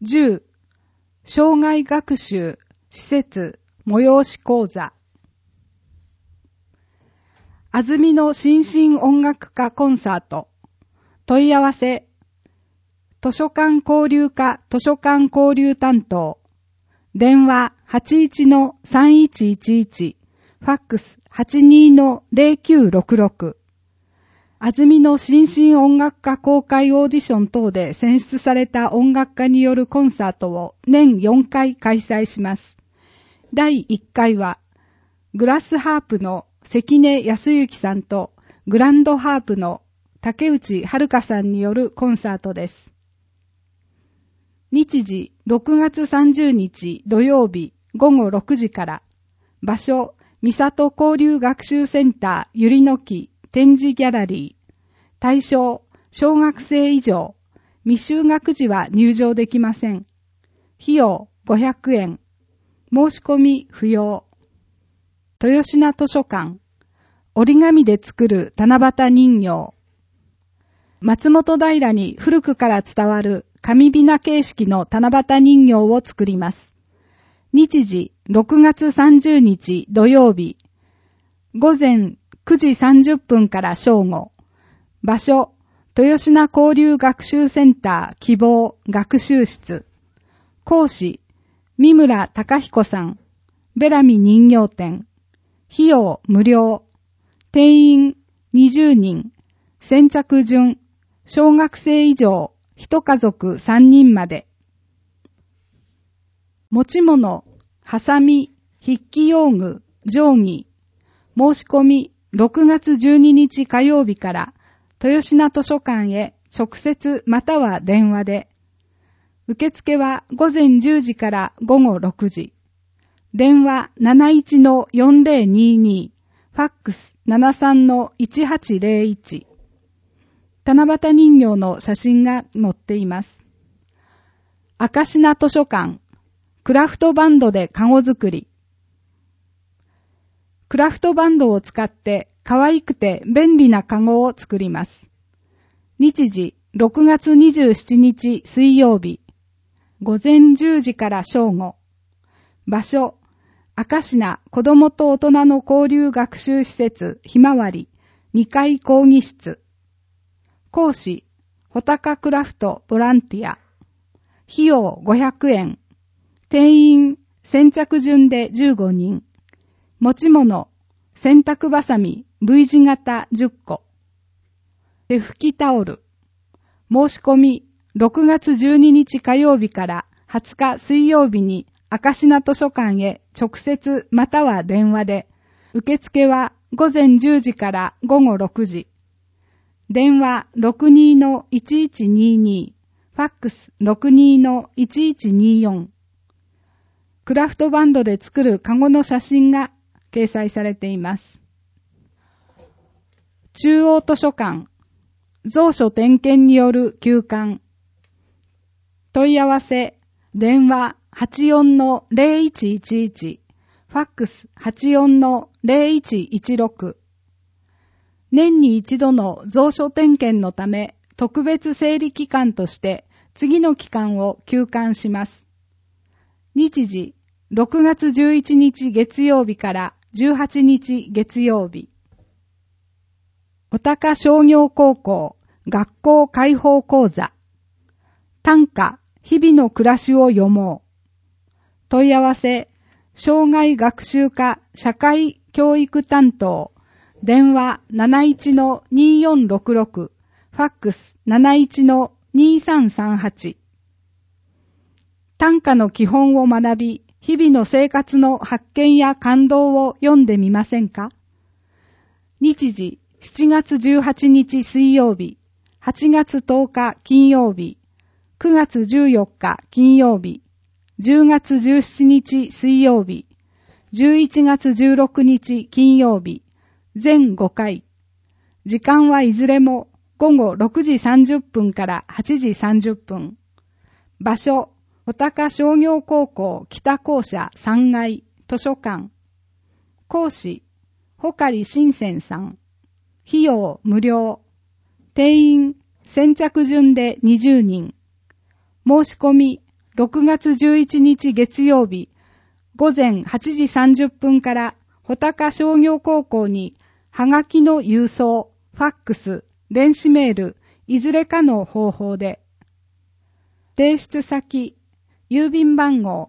10、生涯学習施設催し講座。安曇野新進音楽家コンサート。問い合わせ。図書館交流課図書館交流担当。電話 81-3111。ファックス 82-0966。安曇野新進音楽家公開オーディション等で選出された音楽家によるコンサートを年4回開催します。第1回は、グラスハープの関根康之さんとグランドハープの竹内遥さんによるコンサートです。日時6月30日土曜日午後6時から、場所、三郷交流学習センターゆりの木展示ギャラリー。対象、小学生以上。未就学児は入場できません。費用500円。申し込み不要。豊品図書館。折り紙で作る七夕人形。松本平に古くから伝わる紙びな形式の七夕人形を作ります。日時6月30日土曜日。午前9時30分から正午。場所、豊品交流学習センター希望学習室。講師、三村隆彦さん。ベラミ人形展。費用無料。定員20人。先着順。小学生以上。一家族3人まで。持ち物、ハサミ、筆記用具、定規。申し込み6月12日火曜日から豊品図書館へ直接または電話で。受付は午前10時から午後6時。電話 71-4022。ファックス 73-1801。七夕人形の写真が載っています。赤品図書館。クラフトバンドでカゴ作り。クラフトバンドを使って可愛くて便利なカゴを作ります。日時6月27日水曜日。午前10時から正午。場所、赤品子どもと大人の交流学習施設ひまわり2階講義室。講師、穂高クラフトボランティア。費用500円。定員先着順で15人。持ち物、洗濯バサミ V 字型10個。手拭きタオル。申し込み6月12日火曜日から20日水曜日に赤品図書館へ直接または電話で。受付は午前10時から午後6時。電話 62-1122。ファックス 62-1124。クラフトバンドで作るカゴの写真が掲載されています。中央図書館。蔵書点検による休館。問い合わせ。電話 84-0111。ファックス 84-0116。年に一度の蔵書点検のため、特別整理期間として、次の期間を休館します。日時、6月11日月曜日から18日月曜日。穂高商業高校学校開放講座。短歌、日々の暮らしを読もう。問い合わせ、障害学習科社会教育担当。電話 71-2466。ファックス 71-2338。短歌の基本を学び、日々の生活の発見や感動を読んでみませんか？日時、7月18日水曜日、8月10日金曜日、9月14日金曜日、10月17日水曜日、11月16日金曜日、全5回。時間はいずれも午後6時30分から8時30分。場所、穂高商業高校北校舎3階図書館。講師、穂刈新鮮さん。費用無料。定員先着順で20人。申し込み 6月11日月曜日午前8時30分から穂高商業高校にはがきの郵送、ファックス、電子メール、いずれかの方法で。提出先、郵便番号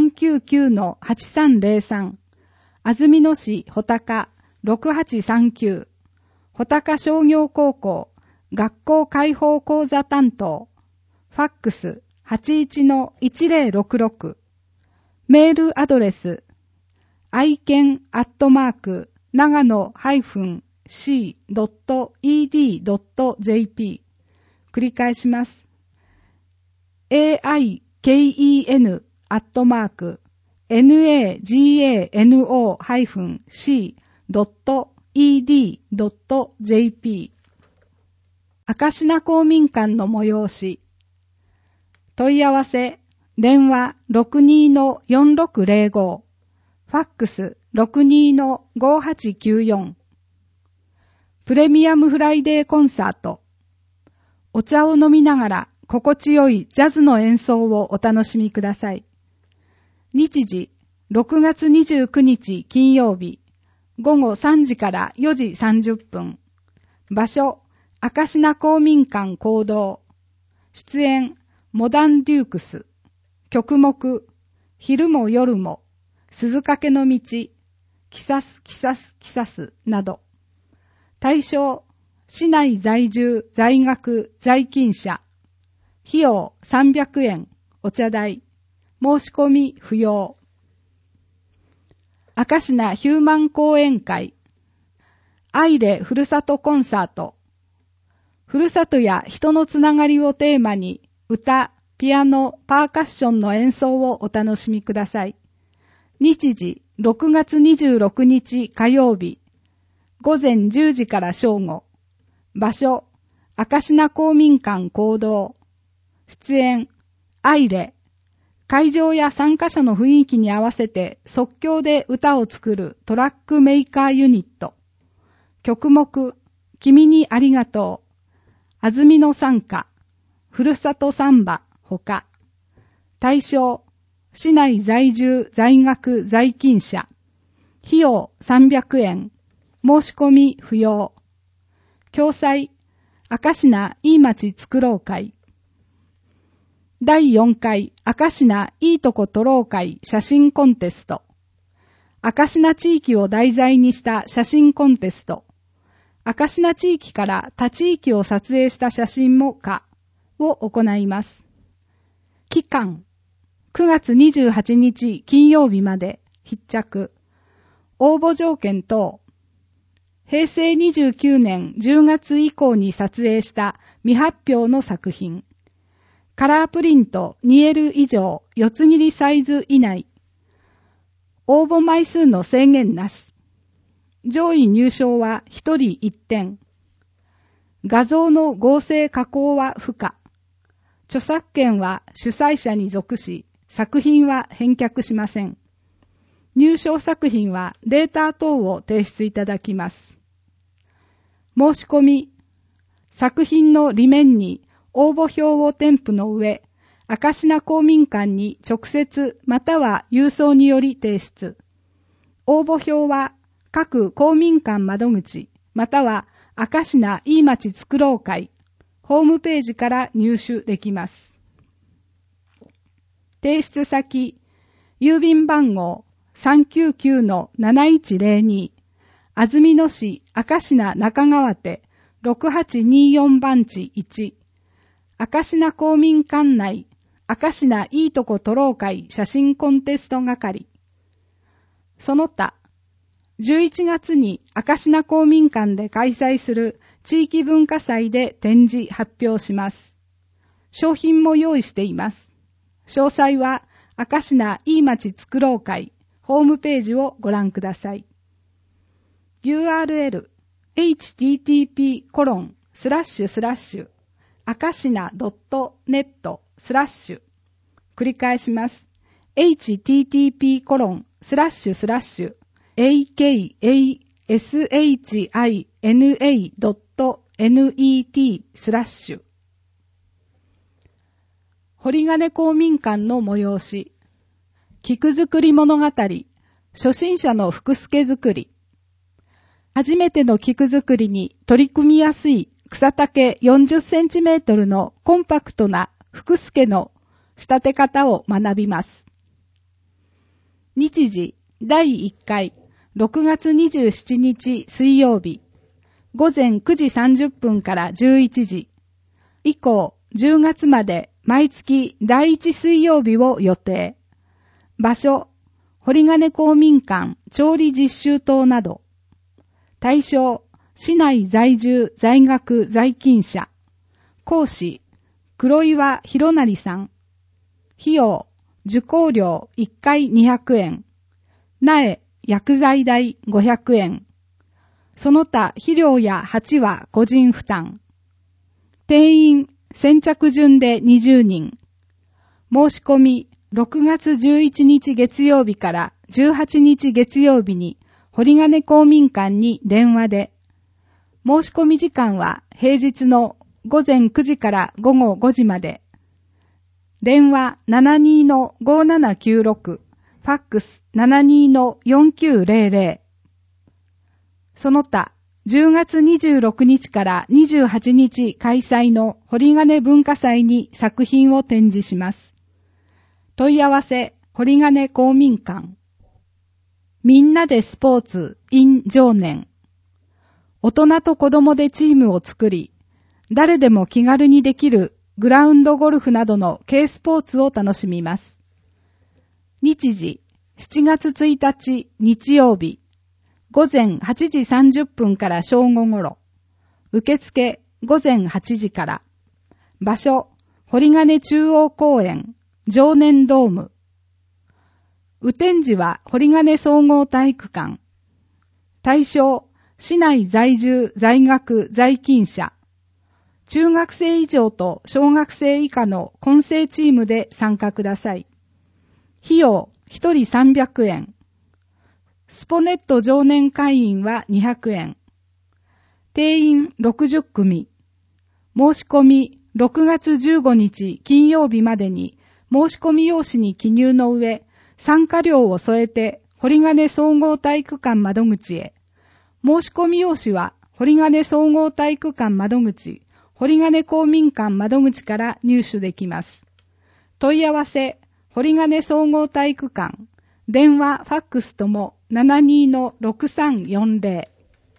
399-8303 安曇野市穂高6839穂高商業高校学校開放講座担当ファックス 81-1066 メールアドレスaiken-c.ed.jp 繰り返します。aiken-nagano-c.ed.jp 明科公民館の催し問い合わせ電話 62-4605 ファックス 62-5894 プレミアムフライデーコンサートお茶を飲みながら心地よいジャズの演奏をお楽しみください。日時6月29日金曜日午後3時から4時30分場所明科公民館講堂出演モダンデュークス曲目昼も夜も鈴懸の道キサスキサスキサスなど対象市内在住在学在勤者費用300円お茶代申し込み不要明科ヒューマン講演会アイレふるさとコンサートふるさとや人のつながりをテーマに歌、ピアノ、パーカッションの演奏をお楽しみください。日時6月26日火曜日午前10時から正午場所明科公民館講堂出演アイレ会場や参加者の雰囲気に合わせて即興で歌を作るトラックメーカーユニット曲目君にありがとう安曇野賛歌ふるさとサンバほか対象市内在住在学在勤者費用300円申し込み不要共催明科いい町作ろう会第4回明科いいとこ撮ろう会写真コンテスト明科地域を題材にした写真コンテスト明科地域から他地域を撮影した写真も可を行います。期間9月28日金曜日まで必着応募条件等平成29年10月以降に撮影した未発表の作品カラープリント 2L 以上四つ切りサイズ以内応募枚数の制限なし上位入賞は1人1点画像の合成加工は不可著作権は主催者に属し作品は返却しません入賞作品はデータ等を提出いただきます申し込み作品の裏面に応募表を添付の上明科公民館に直接または郵送により提出応募表は各公民館窓口または明科いい町作ろう会ホームページから入手できます提出先郵便番号 399-7102 安曇野市明科中川手6824番地1明科公民館内明科いいとこ撮ろう会写真コンテスト係その他11月に明科公民館で開催する地域文化祭で展示発表します。商品も用意しています。詳細は明科いい町作ろう会ホームページをご覧ください。URL http:// 明科.net/ 繰り返します。http:// akashina.net/ 堀金公民館の催し。菊作り物語。初心者の福助作り。初めての菊作りに取り組みやすい草丈40センチメートルのコンパクトな福助の仕立て方を学びます。日時第1回6月27日水曜日午前9時30分から11時以降10月まで毎月第1水曜日を予定。場所堀金公民館調理実習棟など。対象市内在住在学在勤者。講師黒岩博成さん。費用受講料1回200円。苗薬剤代500円。その他肥料や鉢は個人負担。定員先着順で20人。申し込み6月11日月曜日から18日月曜日に堀金公民館に電話で。申し込み時間は平日の午前9時から午後5時まで。電話 72-5796、ファックス 72-4900。その他、10月26日から28日開催の堀金文化祭に作品を展示します。問い合わせ、堀金公民館。みんなでスポーツ in 常年。大人と子供でチームを作り、誰でも気軽にできるグラウンドゴルフなどの軽スポーツを楽しみます。日時、7月1日日曜日、午前8時30分から正午頃。受付午前8時から。場所、堀金中央公園、常年ドーム。雨天時は堀金総合体育館。対象、市内在住在学在勤者。中学生以上と小学生以下の混成チームで参加ください。費用1人300円。スポネット常年会員は200円。定員60組。申し込み6月15日金曜日までに申し込み用紙に記入の上、参加料を添えて堀金総合体育館窓口へ。申し込み用紙は堀金総合体育館窓口、堀金公民館窓口から入手できます。問い合わせ、堀金総合体育館、電話、ファックスとも 72-6340。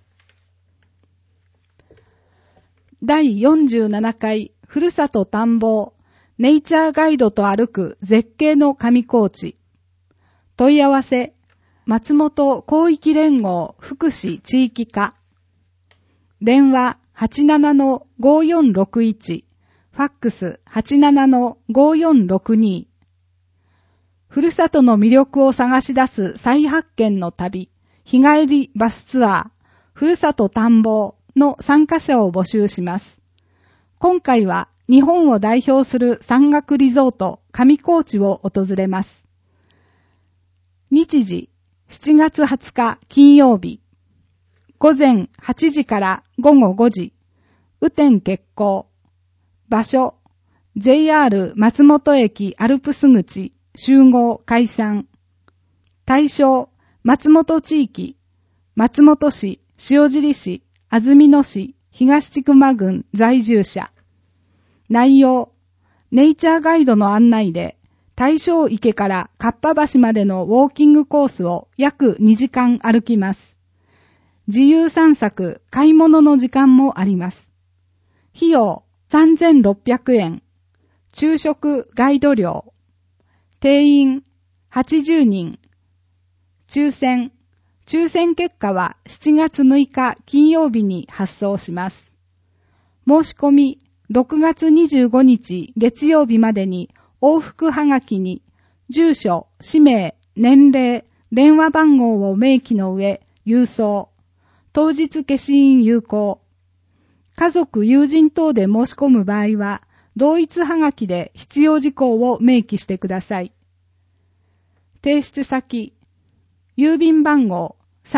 第47回ふるさと田んぼネイチャーガイドと歩く絶景の上高地。問い合わせ、松本広域連合福祉地域課。電話 87-5461、ファックス 87-5462。ふるさとの魅力を探し出す再発見の旅、日帰りバスツアー、ふるさと田んぼの参加者を募集します。今回は日本を代表する山岳リゾート上高地を訪れます。日時7月20日金曜日午前8時から午後5時雨天決行。場所 JR 松本駅アルプス口集合解散。対象松本地域松本市塩尻市安曇野市東千曲郡在住者。内容、ネイチャーガイドの案内で、大正池からかっぱ橋までのウォーキングコースを約2時間歩きます。自由散策、買い物の時間もあります。費用3600円。昼食ガイド料。定員80人。抽選結果は7月6日金曜日に発送します。申し込み6月25日月曜日までに往復はがきに住所、氏名、年齢、電話番号を明記の上郵送。当日消印有効。家族、友人等で申し込む場合は同一はがきで必要事項を明記してください。提出先、郵便番号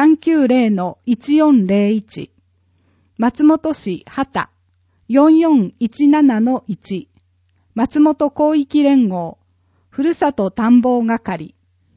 390-1401 松本市畑 4417-1 松本広域連合、ふるさと探訪係、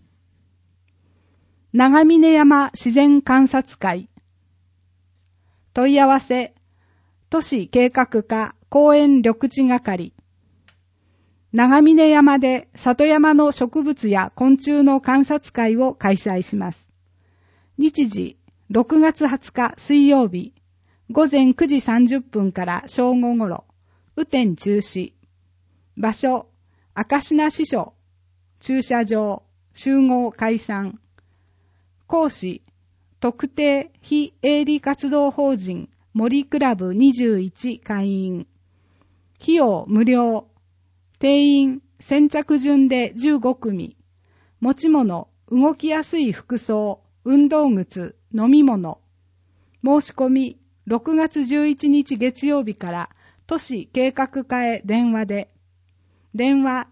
長峰山自然観察会、問い合わせ、都市計画課公園緑地係、長峰山で里山の植物や昆虫の観察会を開催します。日時、6月20日水曜日、午前9時30分から正午ごろ、雨天中止。場所、明石名支所、駐車場、集合解散。講師、特定非営利活動法人森クラブ21会員。費用無料。定員先着順で15組。持ち物、動きやすい服装、運動靴、飲み物。申し込み、6月11日月曜日から都市計画課へ電話で、電話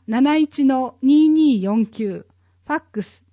71-2249、ファックス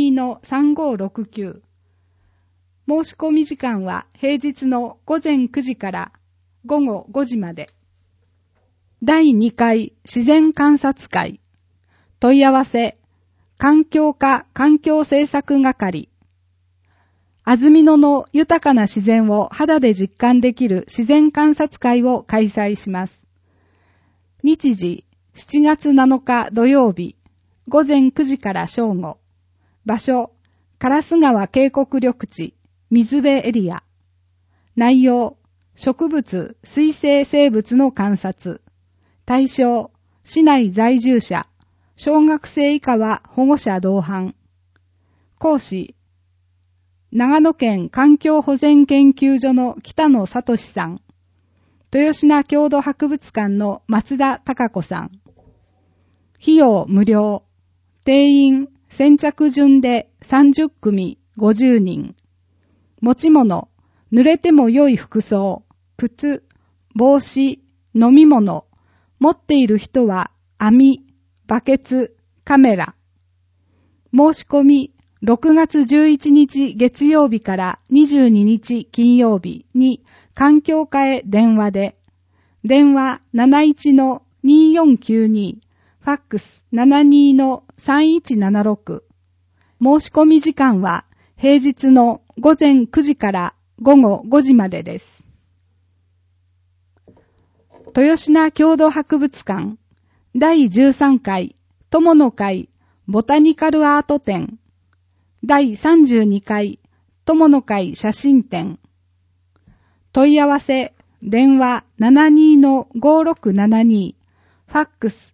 72-3569。申し込み時間は平日の午前9時から午後5時まで。第2回自然観察会。問い合わせ、環境課環境政策係。安曇野の豊かな自然を肌で実感できる自然観察会を開催します。日時、7月7日土曜日、午前9時から正午。場所、烏川渓谷緑地、水辺エリア。内容、植物、水生生物の観察。対象、市内在住者、小学生以下は保護者同伴。講師、長野県環境保全研究所の北野聡さん。豊品郷土博物館の松田孝子さん。費用無料。定員先着順で30組50人。持ち物、濡れても良い服装、靴、帽子、飲み物。持っている人は網、バケツ、カメラ。申し込み、6月11日月曜日から22日金曜日に環境課へ電話で、電話 71-2492、ファックス 72-3176。申し込み時間は平日の午前9時から午後5時までです。豊品郷土博物館第13回友の会ボタニカルアート展第32回友の会写真展。問い合わせ電話 72-5672 ファックス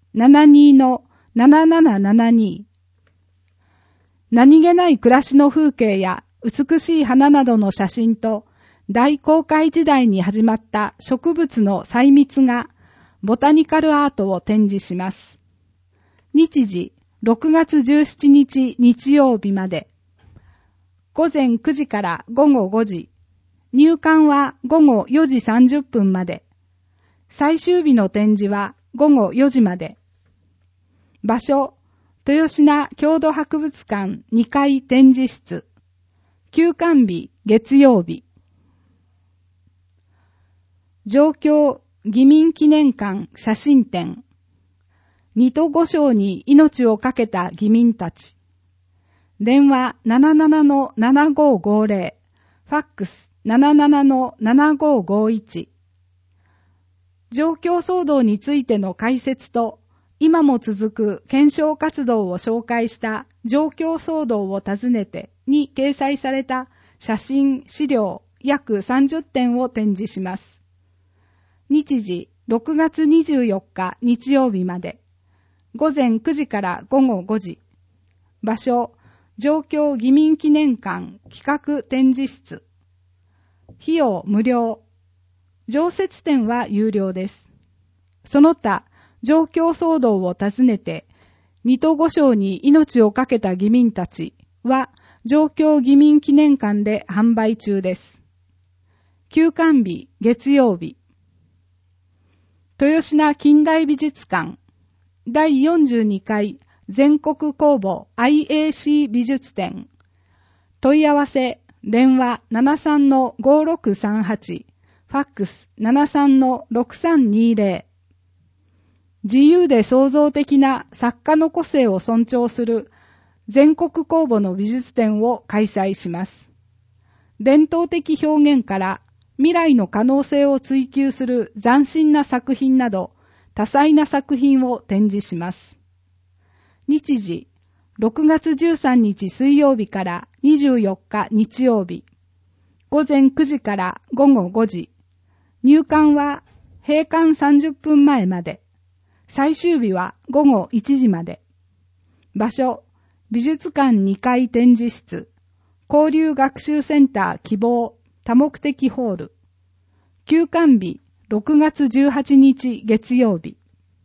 72-7772。 何気ない暮らしの風景や美しい花などの写真と大航海時代に始まった植物の細密がボタニカルアートを展示します。日時6月17日日曜日まで。午前9時から午後5時。入館は午後4時30分まで。最終日の展示は午後4時まで。場所、豊品郷土博物館2階展示室。休館日月曜日。上京義民記念館写真展。二都五省に命を懸けた義民たち。電話 77-7550、ファックス 77-7551。状況騒動についての解説と、今も続く検証活動を紹介した状況騒動を訪ねてに掲載された写真、資料約30点を展示します。日時6月24日日曜日まで。午前9時から午後5時。場所、上京義民記念館企画展示室。費用無料。常設展は有料です。その他、状況騒動を訪ねて、二都五省に命を懸けた義民たちは、上京義民記念館で販売中です。休館日月曜日。豊品近代美術館第42回全国公募 IAC 美術展。問い合わせ電話 73-5638 ファックス 73-6320。 自由で創造的な作家の個性を尊重する全国公募の美術展を開催します。伝統的表現から未来の可能性を追求する斬新な作品など多彩な作品を展示します。日時、6月13日水曜日から24日日曜日、午前9時から午後5時、入館は閉館30分前まで、最終日は午後1時まで。場所、美術館2階展示室、交流学習センター希望多目的ホール。休館日、6月18日月曜日。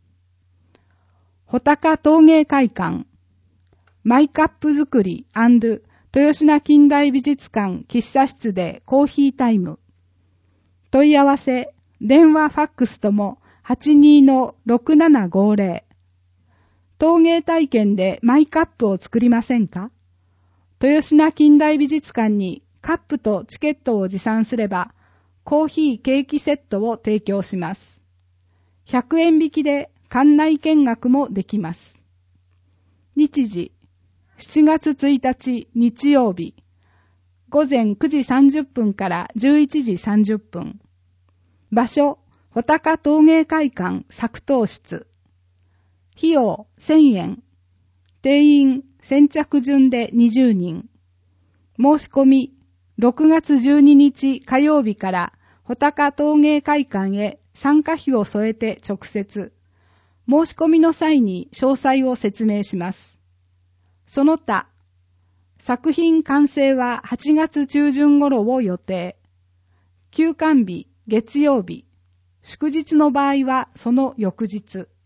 穂高陶芸会館、マイカップ作り&豊品近代美術館喫茶室でコーヒータイム。問い合わせ、電話ファックスとも 82-6750。陶芸体験でマイカップを作りませんか？豊品近代美術館にカップとチケットを持参すれば、コーヒーケーキセットを提供します。100円引きで館内見学もできます。日時、7月1日日曜日、午前9時30分から11時30分。場所、穂高陶芸会館作陶室。費用1000円。定員先着順で20人。申し込み、6月12日火曜日から穂高陶芸会館へ参加費を添えて直接。申し込みの際に詳細を説明します。その他、作品完成は8月中旬頃を予定。休館日、月曜日、祝日の場合はその翌日。